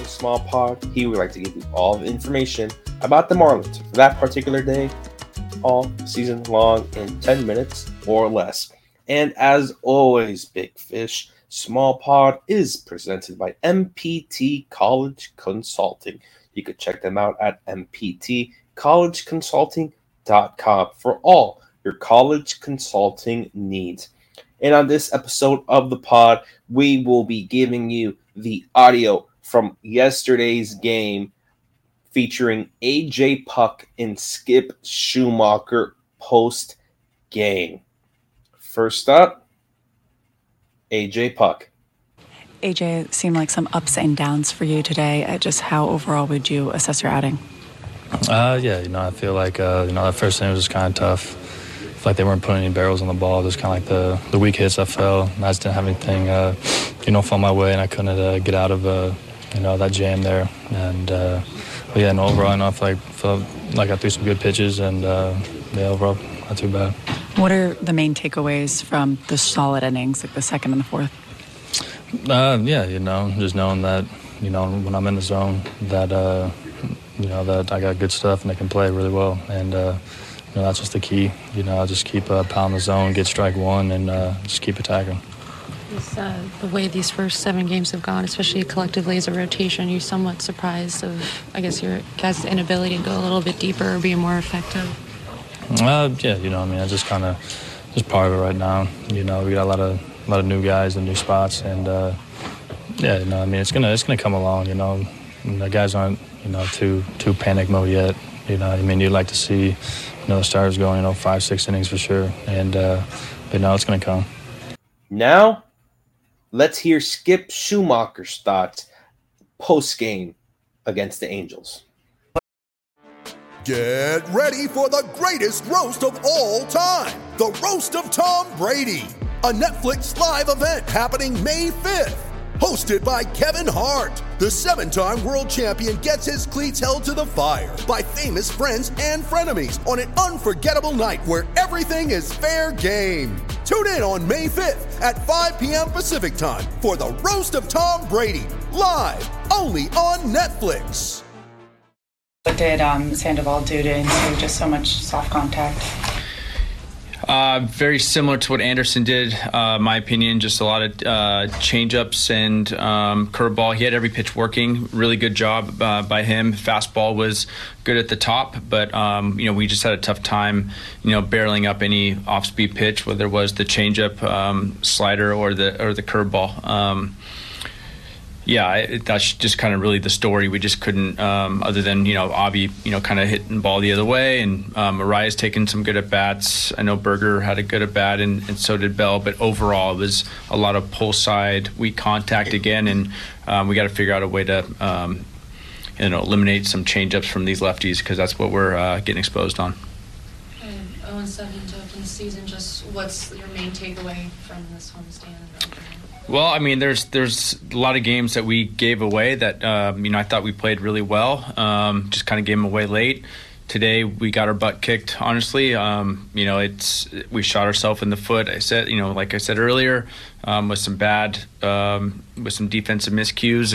of Small Pod. He would like to give you all the information about the Marlins for that particular day, all season long in 10 minutes or less. And as always, Big Fish, Small Pod is presented by MPT College Consulting. You could check them out at mptcollegeconsulting.com for all your college consulting needs. And on this episode of the pod, we will be giving you the audio from yesterday's game featuring AJ Puk and Skip Schumaker post-game. First up, AJ Puk. AJ, it seemed like some ups and downs for you today. Just how overall would you assess your outing? I feel like, that first inning was just kind of tough. I feel like they weren't putting any barrels on the ball. There's kind of like the weak hits I fell. I just didn't have anything, fall my way, and I couldn't get out of, that jam there. And, overall, I felt like I threw some good pitches, and, overall, not too bad. What are the main takeaways from the solid innings, like the second and the fourth? Just knowing that, when I'm in the zone, that, that I got good stuff and I can play really well. And, that's just the key. I'll just keep pounding the zone, get strike one, and just keep attacking. The way these first 7 games have gone, especially collectively as a rotation, you're somewhat surprised of, I guess, your guys' inability to go a little bit deeper or be more effective? I just kind of just part of it right now. We got a lot of new guys and new spots, and it's gonna come along. The guys aren't too panic mode yet. You'd like to see the starters going 5-6 innings for sure, and it's gonna come. Now, let's hear Skip Schumaker's thoughts post game against the Angels. Get ready for the greatest roast of all time, the Roast of Tom Brady, a Netflix live event happening May 5th. Hosted by Kevin Hart, the 7-time world champion gets his cleats held to the fire by famous friends and frenemies on an unforgettable night where everything is fair game. Tune in on May 5th at 5 p.m. Pacific time for the Roast of Tom Brady, live only on Netflix. What did Sandoval do to ensue just so much soft contact? Very similar to what Anderson did, my opinion. Just a lot of change-ups and curveball. He had every pitch working. Really good job by him. Fastball was good at the top, but we just had a tough time, barreling up any off-speed pitch, whether it was the change-up, slider, or the curveball. That's just kind of really the story. We just couldn't, other than, Avi, kind of hitting the ball the other way, and Mariah's taken some good at-bats. I know Berger had a good at-bat, and so did Bell, but overall it was a lot of pull side, weak contact again, and we got to figure out a way to, eliminate some change-ups from these lefties, because that's what we're getting exposed on. 0-7 to open the season, just what's your main takeaway from this homestand? Well, there's a lot of games that we gave away that, I thought we played really well. Just kind of gave them away late. Today we got our butt kicked, honestly. We shot ourselves in the foot. I said, like I said earlier, with some defensive miscues,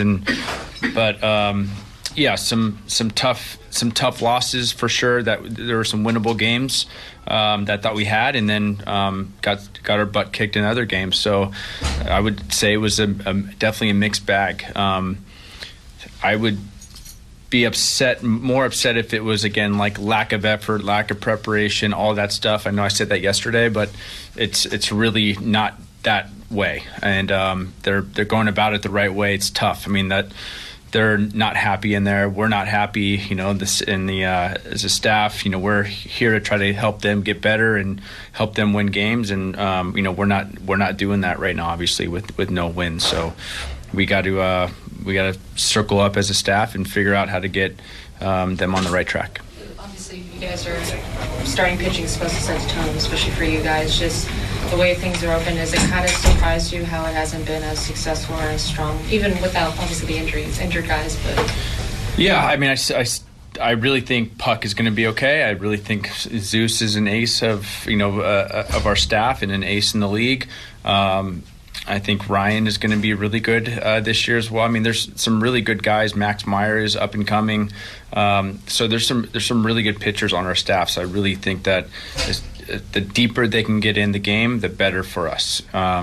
some tough losses for sure. That there were some winnable games that I thought we had, and then got our butt kicked in other games. So I would say it was definitely a mixed bag. I would be more upset if it was, again, like lack of effort, lack of preparation, all that stuff. I know I said that yesterday, but it's really not that way, and they're going about it the right way. It's tough. That. They're not happy in there. We're not happy, as a staff. We're here to try to help them get better and help them win games. And, we're not doing that right now, obviously, with no wins. So we got to circle up as a staff and figure out how to get them on the right track. Obviously, you guys are starting pitching is supposed to set the tone, especially for you guys. Just the way things are open, has it kind of surprised you how it hasn't been as successful or as strong, even without obviously the injured guys? But yeah, I really think Puk is going to be okay. I really think Zeus is an ace of our staff and an ace in the league. I think Ryan is going to be really good this year as well. I mean, there's some really good guys. Max Meyer is up and coming. So there's some really good pitchers on our staff. So I really think that the deeper they can get in the game, the better for us.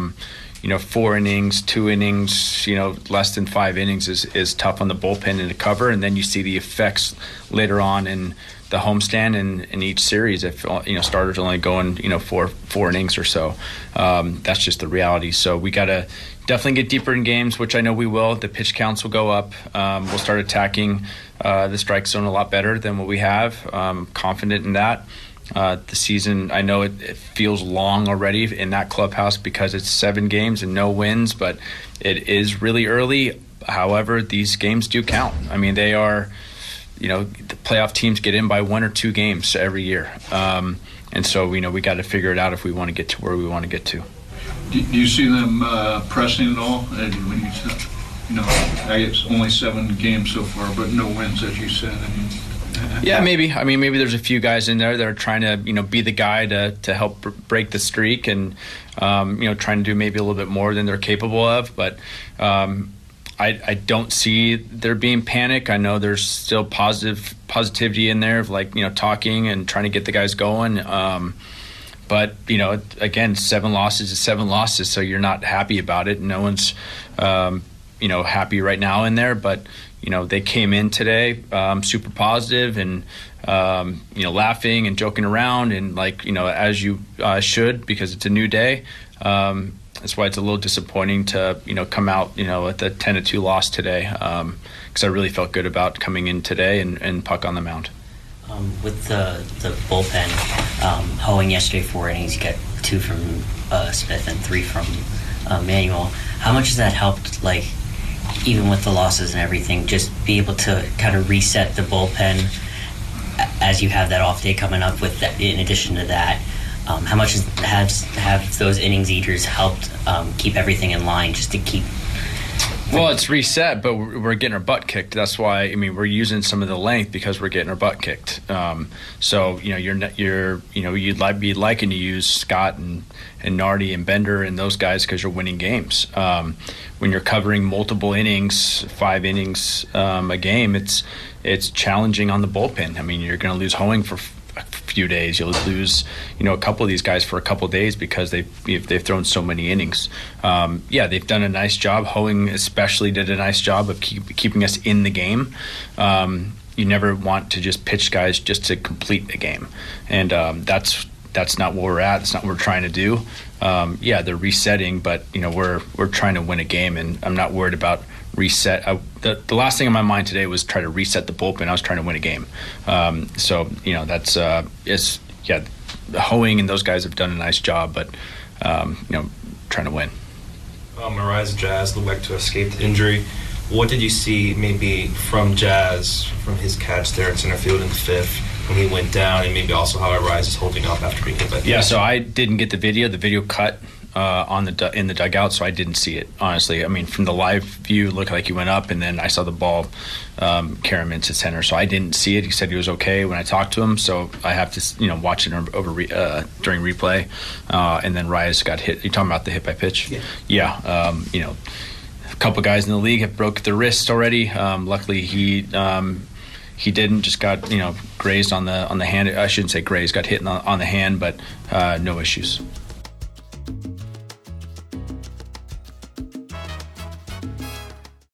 4 innings, 2 innings, less than 5 innings is tough on the bullpen and to cover. And then you see the effects later on in the homestand and in each series if starters only going 4 innings or so. That's just the reality. So we got to definitely get deeper in games, which I know we will. The pitch counts will go up. We'll start attacking the strike zone a lot better than what we have. I'm confident in that. The season, I know it feels long already in that clubhouse because it's 7 games and no wins, but it is really early. However, these games do count. I mean, they are, the playoff teams get in by 1 or 2 games every year. And so, we got to figure it out if we want to get to where we want to get to. Do you see them pressing at all? When you said, I guess only 7 games so far, but no wins, as you said. Yeah, maybe. I mean, maybe there's a few guys in there that are trying to, be the guy to help break the streak and, trying to do maybe a little bit more than they're capable of. But I don't see there being panic. I know there's still positivity in there of talking and trying to get the guys going. But, again, 7 losses is 7 losses, so you're not happy about it. No one's, happy right now in there. But, they came in today super positive and, laughing and joking around and, as you should, because it's a new day. That's why it's a little disappointing to, come out, with a 10-2 loss today, because I really felt good about coming in today and Puck on the mound. With the bullpen, Hoeing yesterday 4 innings, you got 2 from Smith and 3 from Manuel. How much has that helped, even with the losses and everything, just be able to kind of reset the bullpen as you have that off day coming up with that, in addition to that? How much have those innings eaters helped keep everything in line just to keep? Well, it's reset, but we're getting our butt kicked. That's why we're using some of the length because we're getting our butt kicked. So you'd be liking to use Scott and Nardi and Bender and those guys because you're winning games. When you're covering multiple innings, 5 innings a game, it's challenging on the bullpen. You're going to lose Hoeing for a few days. You'll lose, a couple of these guys for a couple of days because they've thrown so many innings. They've done a nice job. Hoeing especially did a nice job of keeping us in the game. You never want to just pitch guys just to complete the game, and that's not where we're at. That's not what we're trying to do. They're resetting, but we're trying to win a game, and I'm not worried about reset. The last thing on my mind today was try to reset the bullpen. I was trying to win a game. That's Hoeing and those guys have done a nice job, but trying to win. Arraez Jazz looked like to escape the injury. What did you see maybe from Jazz, from his catch there in center field in the 5th when he went down, and maybe also how Arraez is holding up after being hit by the pitch? So I didn't get the video. The video cut in the dugout, so I didn't see it, honestly. From the live view, it looked like he went up, and then I saw the ball carry him into center, so I didn't see it. He said he was okay when I talked to him, so I have to watch it during replay. And then Arraez got hit. You're talking about the hit by pitch? Yeah. A couple guys in the league have broke their wrists already. Luckily, he didn't. Just got grazed on the hand. I shouldn't say grazed. Got hit on the hand, but no issues.